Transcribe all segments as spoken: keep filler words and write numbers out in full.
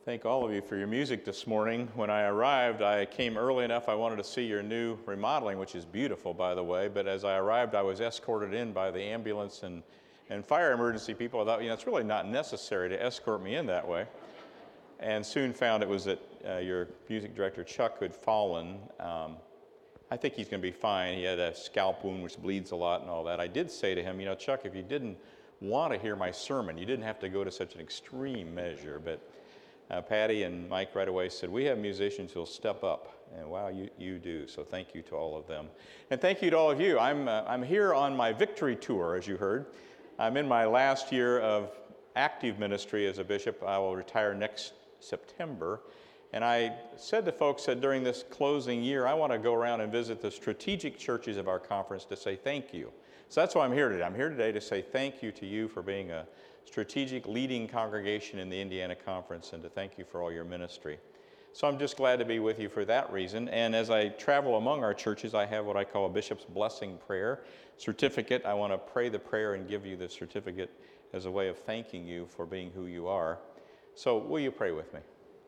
Thank all of you for your music this morning. When I arrived, I came early enough. I wanted to see your new remodeling, which is beautiful, by the way. But as I arrived, I was escorted in by the ambulance and, and fire emergency people. I thought, you know, it's really not necessary to escort me in that way. And soon found it was that uh, your music director, Chuck, who had fallen. Um, I think he's going to be fine. He had a scalp wound, which bleeds a lot and all that. I did say to him, you know, Chuck, if you didn't want to hear my sermon, you didn't have to go to such an extreme measure. But Uh, Patty and Mike right away said, we have musicians who'll step up. And wow, you, you do. So thank you to all of them. And thank you to all of you. I'm, uh, I'm here on my victory tour, as you heard. I'm in my last year of active ministry as a bishop. I will retire next September. And I said to folks that during this closing year, I want to go around and visit the strategic churches of our conference to say thank you. So that's why I'm here today. I'm here today to say thank you to you for being a strategic leading congregation in the Indiana Conference and to thank you for all your ministry. So I'm just glad to be with you for that reason. And as I travel among our churches, I have what I call a bishop's blessing prayer certificate. I want to pray the prayer and give you the certificate as a way of thanking you for being who you are. So will you pray with me?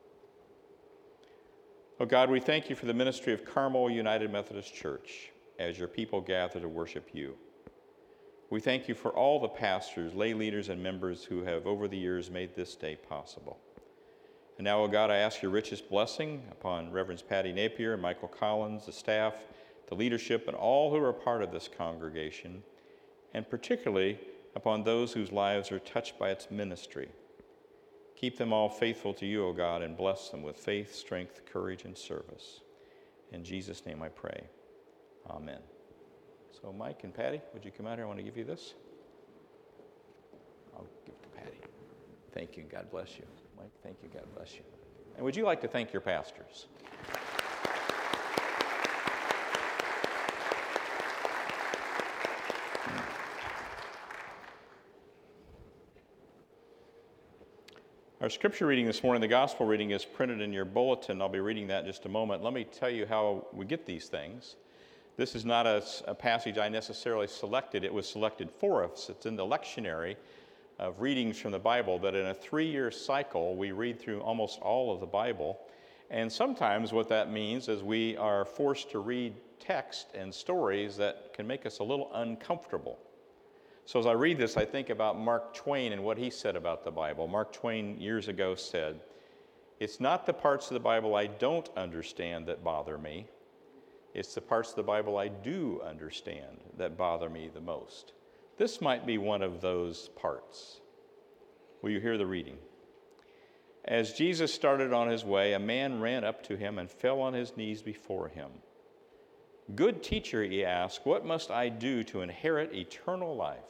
Oh God, we thank you for the ministry of Carmel United Methodist Church as your people gather to worship you. We thank you for all the pastors, lay leaders, and members who have over the years made this day possible. And now, oh God, I ask your richest blessing upon Reverends Patty Napier and Michael Collins, the staff, the leadership, and all who are part of this congregation, and particularly upon those whose lives are touched by its ministry. Keep them all faithful to you, O God, and bless them with faith, strength, courage, and service. In Jesus' name I pray. Amen. So Mike and Patty, would you come out here? I want to give you this. I'll give it to Patty. Thank you, and God bless you. Mike, thank you, God bless you. And would you like to thank your pastors? Our scripture reading this morning, the gospel reading, is printed in your bulletin. I'll be reading that in just a moment. Let me tell you how we get these things. This is not a, a passage I necessarily selected. It was selected for us. It's in the lectionary of readings from the Bible, but in a three-year cycle, we read through almost all of the Bible. And sometimes what that means is we are forced to read text and stories that can make us a little uncomfortable. So as I read this, I think about Mark Twain and what he said about the Bible. Mark Twain years ago said, "It's not the parts of the Bible I don't understand that bother me. It's the parts of the Bible I do understand that bother me the most." This might be one of those parts. Will you hear the reading? As Jesus started on his way, a man ran up to him and fell on his knees before him. "Good teacher," he asked, "what must I do to inherit eternal life?"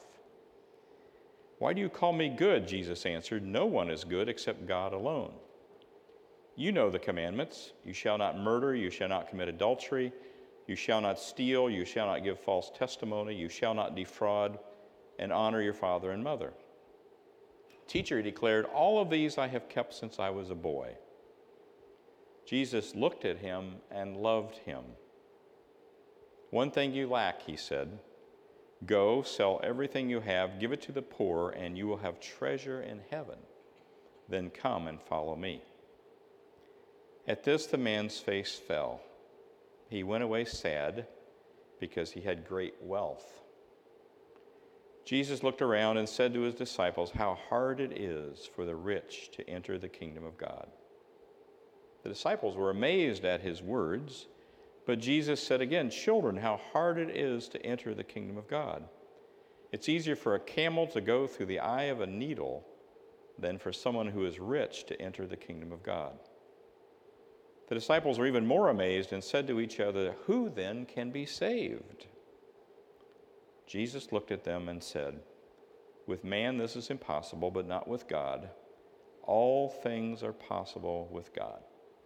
"Why do you call me good?" Jesus answered. "No one is good except God alone. You know the commandments. You shall not murder, you shall not commit adultery, you shall not steal, you shall not give false testimony, you shall not defraud, and honor your father and mother." "Teacher," he declared, "all of these I have kept since I was a boy." Jesus looked at him and loved him. "One thing you lack," he said. "Go, sell everything you have, give it to the poor, and you will have treasure in heaven. Then come and follow me." At this, the man's face fell. He went away sad because he had great wealth. Jesus looked around and said to his disciples, "How hard it is for the rich to enter the kingdom of God." The disciples were amazed at his words, but Jesus said again, "Children, how hard it is to enter the kingdom of God. It's easier for a camel to go through the eye of a needle than for someone who is rich to enter the kingdom of God." The disciples were even more amazed and said to each other, "Who then can be saved?" Jesus looked at them and said, "With man this is impossible, but not with God. All things are possible with God."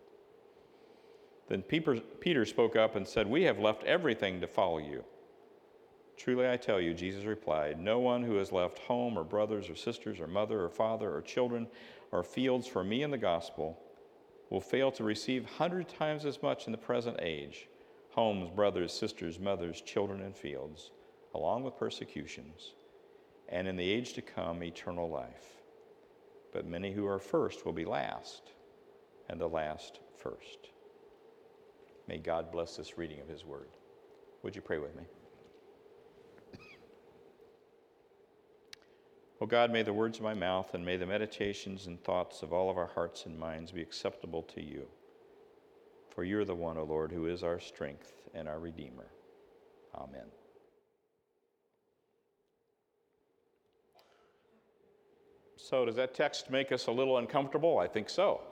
Then Peter spoke up and said, "We have left everything to follow you." "Truly I tell you," Jesus replied, "no one who has left home or brothers or sisters or mother or father or children or fields for me and the gospel will fail to receive a hundred times as much in the present age, homes, brothers, sisters, mothers, children, and fields, along with persecutions, and in the age to come, eternal life. But many who are first will be last, and the last first. May God bless this reading of his word. Would you pray with me? O God, may the words of my mouth and may the meditations and thoughts of all of our hearts and minds be acceptable to you. For you're the one, O Lord, who is our strength and our Redeemer. Amen. So does that text make us a little uncomfortable? I think so.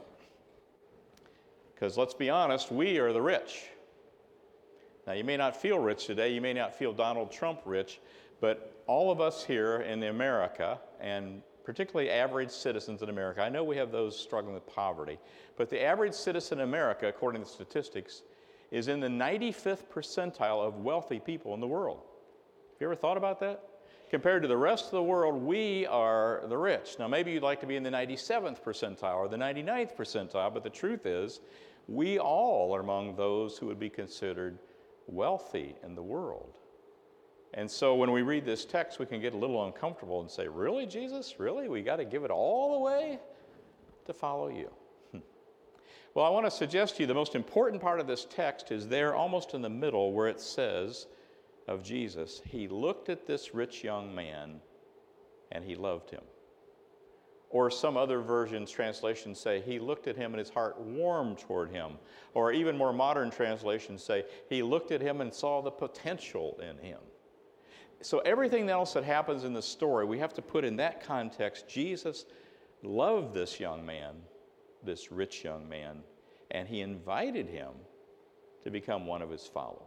Because let's be honest, we are the rich. Now, you may not feel rich today. You may not feel Donald Trump rich. But all of us here in America, and particularly average citizens in America, I know we have those struggling with poverty, but the average citizen in America, according to statistics, is in the ninety-fifth percentile of wealthy people in the world. Have you ever thought about that? Compared to the rest of the world, we are the rich. Now, maybe you'd like to be in the ninety-seventh percentile or the ninety-ninth percentile, but the truth is, we all are among those who would be considered wealthy in the world. And so when we read this text, we can get a little uncomfortable and say, really, Jesus? Really? We got to give it all away to follow you? Well, I want to suggest to you the most important part of this text is there almost in the middle where it says of Jesus, he looked at this rich young man and he loved him. Or some other versions, translations say, he looked at him and his heart warmed toward him. Or even more modern translations say, he looked at him and saw the potential in him. So everything else that happens in the story, we have to put in that context. Jesus loved this young man, this rich young man, and he invited him to become one of his followers.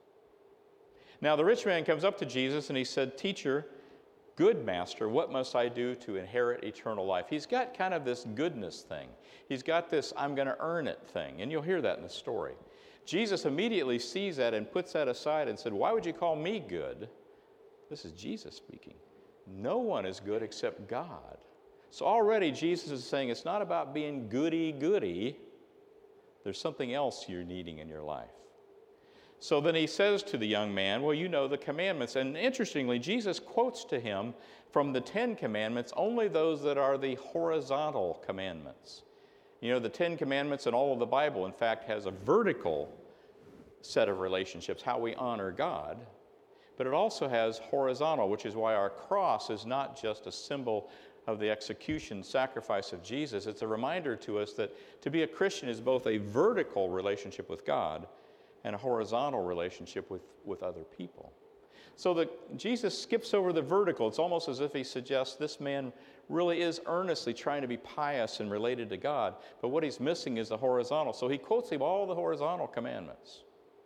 Now, the rich man comes up to Jesus and he said, "Teacher, good master, what must I do to inherit eternal life?" He's got kind of this goodness thing. He's got this I'm going to earn it thing, and you'll hear that in the story. Jesus immediately sees that and puts that aside and said, "Why would you call me good?" This is Jesus speaking. No one is good except God. So already Jesus is saying it's not about being goody-goody. There's something else you're needing in your life. So then he says to the young man, well, you know the commandments. And interestingly, Jesus quotes to him from the Ten Commandments only those that are the horizontal commandments. You know, the Ten Commandments in all of the Bible, in fact, has a vertical set of relationships, how we honor God. But it also has horizontal, which is why our cross is not just a symbol of the execution sacrifice of Jesus. It's a reminder to us that to be a Christian is both a vertical relationship with God and a horizontal relationship with, with other people. So that Jesus skips over the vertical. It's almost as if he suggests this man really is earnestly trying to be pious and related to God, but what he's missing is the horizontal. So he quotes him all the horizontal commandments.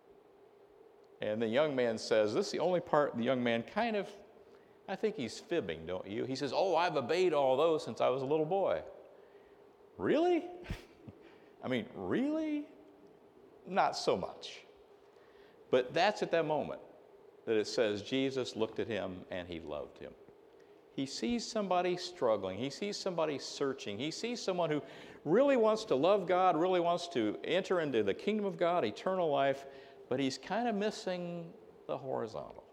And the young man says, this is the only part the young man kind of, I think he's fibbing, don't you? He says, oh, I've obeyed all those since I was a little boy. Really? I mean, really? Not so much. But that's at that moment that it says Jesus looked at him and he loved him. He sees somebody struggling. He sees somebody searching. He sees someone who really wants to love God, really wants to enter into the kingdom of God, eternal life, but he's kind of missing the horizontal.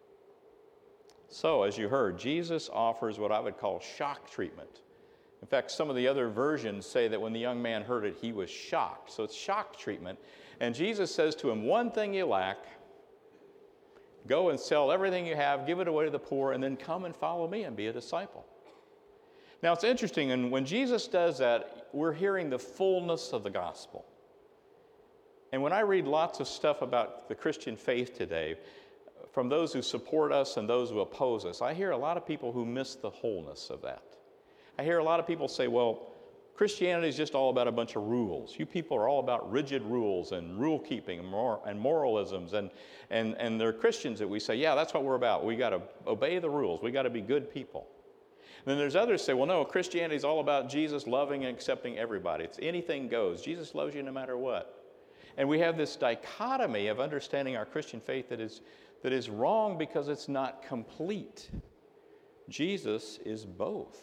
So, as you heard, Jesus offers what I would call shock treatment. In fact, some of the other versions say that when the young man heard it, he was shocked. So it's shock treatment. And Jesus says to him, one thing you lack, go and sell everything you have, give it away to the poor, and then come and follow me and be a disciple. Now, it's interesting, and when Jesus does that, we're hearing the fullness of the gospel. And when I read lots of stuff about the Christian faith today, from those who support us and those who oppose us, I hear a lot of people who miss the wholeness of that. I hear a lot of people say, well, Christianity is just all about a bunch of rules. You people are all about rigid rules and rule keeping and, mor- and moralisms. And, and, and there are Christians that we say, yeah, that's what we're about. We got to obey the rules. We got to be good people. And then there's others who say, well, no, Christianity is all about Jesus loving and accepting everybody. It's anything goes. Jesus loves you no matter what. And we have this dichotomy of understanding our Christian faith that is, that is wrong because it's not complete. Jesus is both.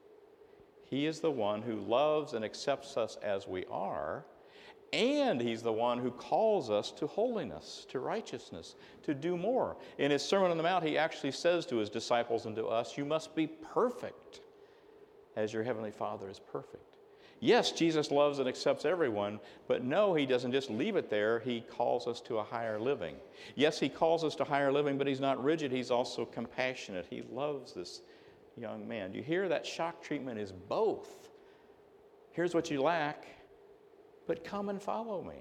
He is the one who loves and accepts us as we are, and he's the one who calls us to holiness, to righteousness, to do more. In his Sermon on the Mount, he actually says to his disciples and to us, you must be perfect as your heavenly Father is perfect. Yes, Jesus loves and accepts everyone, but no, he doesn't just leave it there. He calls us to a higher living. Yes, he calls us to higher living, but he's not rigid. He's also compassionate. He loves this young man. Do you hear that shock treatment is both? Here's what you lack, but come and follow me.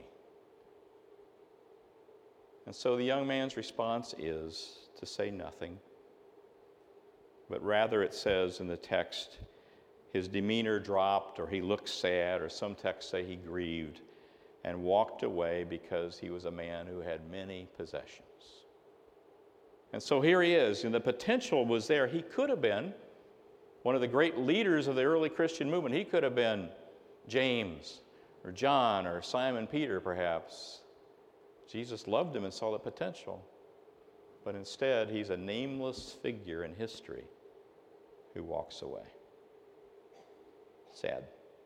And so the young man's response is to say nothing, but rather it says in the text, his demeanor dropped, or he looked sad, or some texts say he grieved, and walked away because he was a man who had many possessions. And so here he is, and the potential was there. He could have been one of the great leaders of the early Christian movement. He could have been James, or John, or Simon Peter, perhaps. Jesus loved him and saw the potential. But instead, he's a nameless figure in history who walks away. Sad.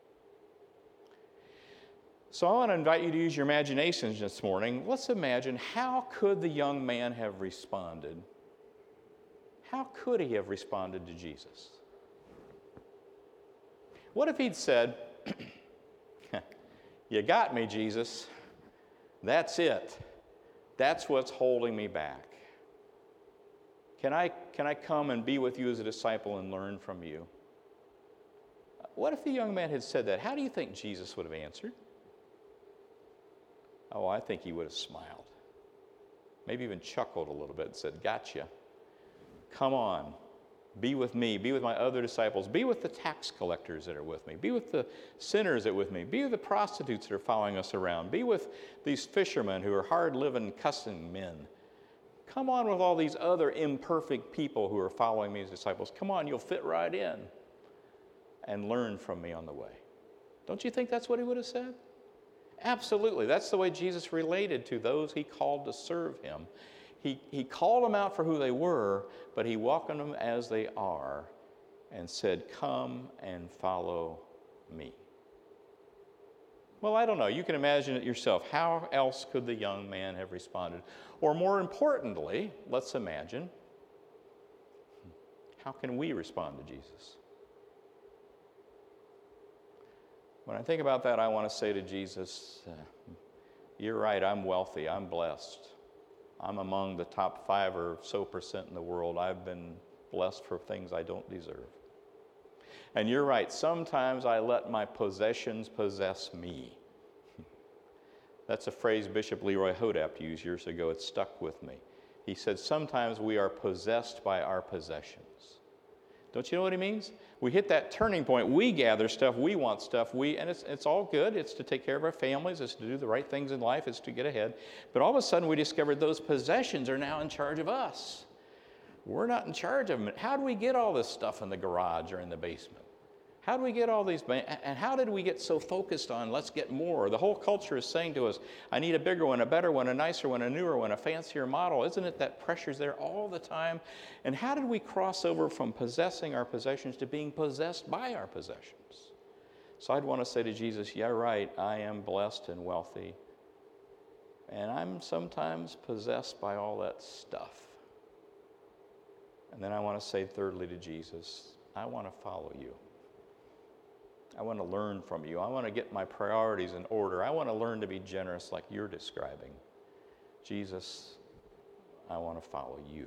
So I want to invite you to use your imaginations this morning. Let's imagine, how could the young man have responded? How could he have responded to Jesus? What if he'd said, "You got me, Jesus. That's it. That's what's holding me back. Can I, can I come and be with you as a disciple and learn from you?" What if the young man had said that? How do you think Jesus would have answered? Oh, I think he would have smiled. Maybe even chuckled a little bit and said, "Gotcha. Come on. Be with me. Be with my other disciples. Be with the tax collectors that are with me. Be with the sinners that are with me. Be with the prostitutes that are following us around. Be with these fishermen who are hard-living, cussing men. Come on with all these other imperfect people who are following me as disciples. Come on, you'll fit right in and learn from me on the way." Don't you think that's what he would have said? Absolutely. That's the way Jesus related to those he called to serve him. He, he called them out for who they were, but he welcomed them as they are and said, "Come and follow me." Well, I don't know. You can imagine it yourself. How else could the young man have responded? Or more importantly, let's imagine, how can we respond to Jesus? When I think about that, I want to say to Jesus, uh, you're right, I'm wealthy, I'm blessed. I'm among the top five or so percent in the world. I've been blessed for things I don't deserve. And you're right, sometimes I let my possessions possess me. That's a phrase Bishop Leroy Hodap used years ago. It stuck with me. He said, sometimes we are possessed by our possessions. Don't you know what he means? We hit that turning point. We gather stuff. We want stuff. We, and it's, it's all good. It's to take care of our families. It's to do the right things in life. It's to get ahead. But all of a sudden, we discovered those possessions are now in charge of us. We're not in charge of them. How do we get all this stuff in the garage or in the basement? How do we get all these, and how did we get so focused on let's get more? The whole culture is saying to us, I need a bigger one, a better one, a nicer one, a newer one, a fancier model. Isn't it that pressure's there all the time? And how did we cross over from possessing our possessions to being possessed by our possessions? So I'd want to say to Jesus, yeah, right, I am blessed and wealthy. And I'm sometimes possessed by all that stuff. And then I want to say thirdly to Jesus, I want to follow you. I want to learn from you. I want to get my priorities in order. I want to learn to be generous like you're describing. Jesus, I want to follow you.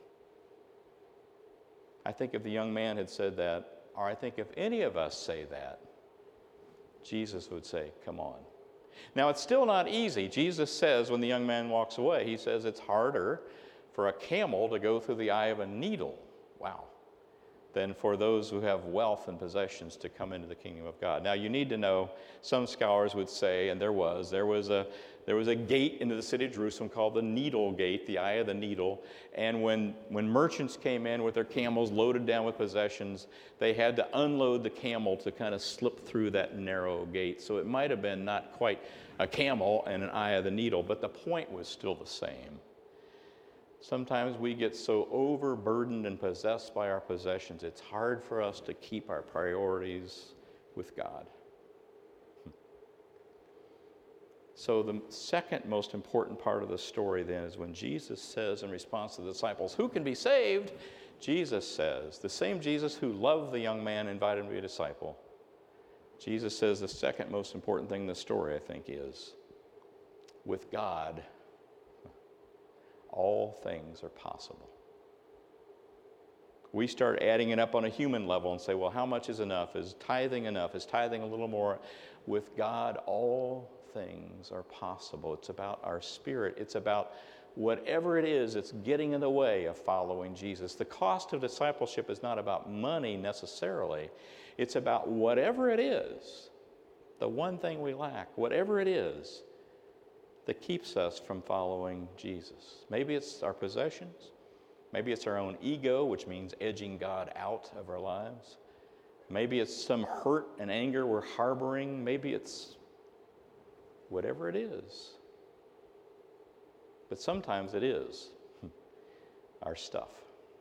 I think if the young man had said that, or I think if any of us say that, Jesus would say, come on. Now, it's still not easy. Jesus says when the young man walks away, he says it's harder for a camel to go through the eye of a needle. Wow. Than for those who have wealth and possessions to come into the kingdom of God. Now, you need to know, some scholars would say, and there was, there was a there was a gate into the city of Jerusalem called the Needle Gate, the Eye of the Needle, and when, when merchants came in with their camels loaded down with possessions, they had to unload the camel to kind of slip through that narrow gate. So it might have been not quite a camel and an eye of the needle, but the point was still the same. Sometimes we get so overburdened and possessed by our possessions, it's hard for us to keep our priorities with God. So the second most important part of the story then is when Jesus says in response to the disciples, who can be saved? Jesus says, the same Jesus who loved the young man and invited him to be a disciple, Jesus says the second most important thing in the story, I think, is with God, all things are possible. We start adding it up on a human level and say, well, how much is enough? Is tithing enough? Is tithing a little more? With God, all things are possible. It's about our spirit. It's about whatever it is that's getting in the way of following Jesus. The cost of discipleship is not about money necessarily. It's about whatever it is, the one thing we lack, whatever it is that keeps us from following Jesus. Maybe it's our possessions. Maybe it's our own ego, which means edging God out of our lives. Maybe it's some hurt and anger we're harboring. Maybe it's whatever it is. But sometimes it is our stuff.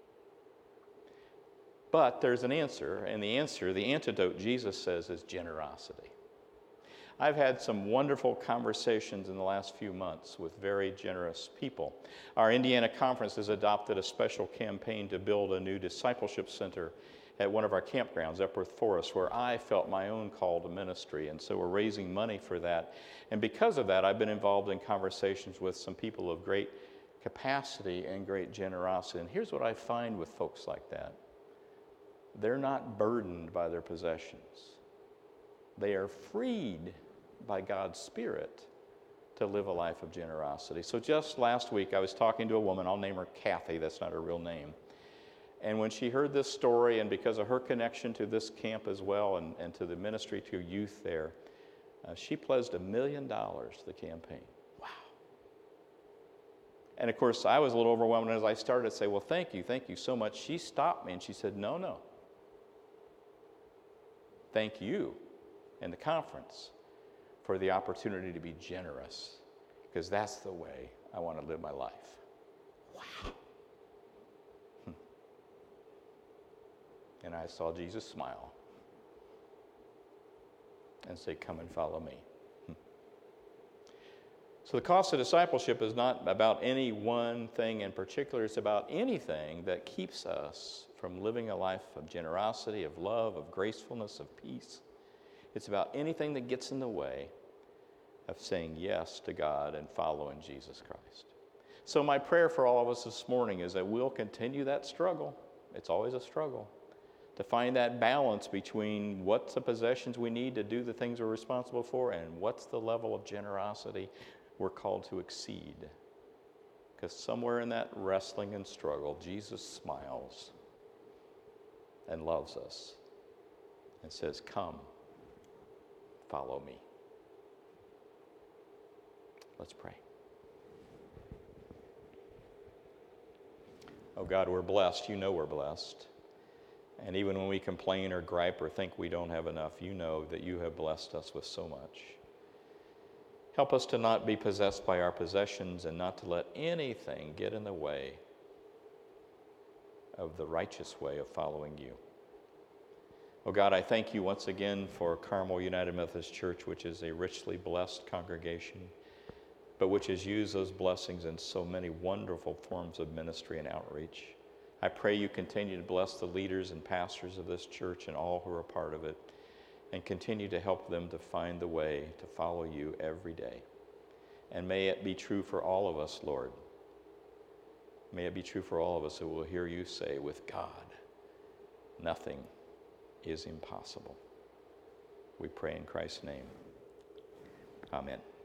But there's an answer, and the answer, the antidote, Jesus says, is generosity. I've had some wonderful conversations in the last few months with very generous people. Our Indiana conference has adopted a special campaign to build a new discipleship center at one of our campgrounds, Epworth Forest, where I felt my own call to ministry. And so we're raising money for that. And because of that, I've been involved in conversations with some people of great capacity and great generosity. And here's what I find with folks like that. They're not burdened by their possessions. They are freed by God's Spirit to live a life of generosity. So just last week, I was talking to a woman. I'll name her Kathy. That's not her real name. And when she heard this story, and because of her connection to this camp as well, and, and to the ministry to youth there, uh, she pledged a million dollars to the campaign. Wow. And of course, I was a little overwhelmed as I started to say, well, thank you, thank you so much. She stopped me and she said, no, no. Thank you and the conference for the opportunity to be generous, because that's the way I want to live my life. Wow. Hmm. And I saw Jesus smile and say, come and follow me. Hmm. So the cost of discipleship is not about any one thing in particular. It's about anything that keeps us from living a life of generosity, of love, of gracefulness, of peace. It's about anything that gets in the way of saying yes to God and following Jesus Christ. So my prayer for all of us this morning is that we'll continue that struggle. It's always a struggle. To find that balance between what's the possessions we need to do the things we're responsible for and what's the level of generosity we're called to exceed. Because somewhere in that wrestling and struggle, Jesus smiles and loves us and says, come, follow me. Let's pray. Oh God, we're blessed. You know we're blessed. And even when we complain or gripe or think we don't have enough, you know that you have blessed us with so much. Help us to not be possessed by our possessions and not to let anything get in the way of the righteous way of following you. Oh God, I thank you once again for Carmel United Methodist Church, which is a richly blessed congregation, but which has used those blessings in so many wonderful forms of ministry and outreach. I pray you continue to bless the leaders and pastors of this church and all who are a part of it, and continue to help them to find the way to follow you every day. And may it be true for all of us, Lord. May it be true for all of us who will hear you say, with God, nothing is impossible. We pray in Christ's name. Amen.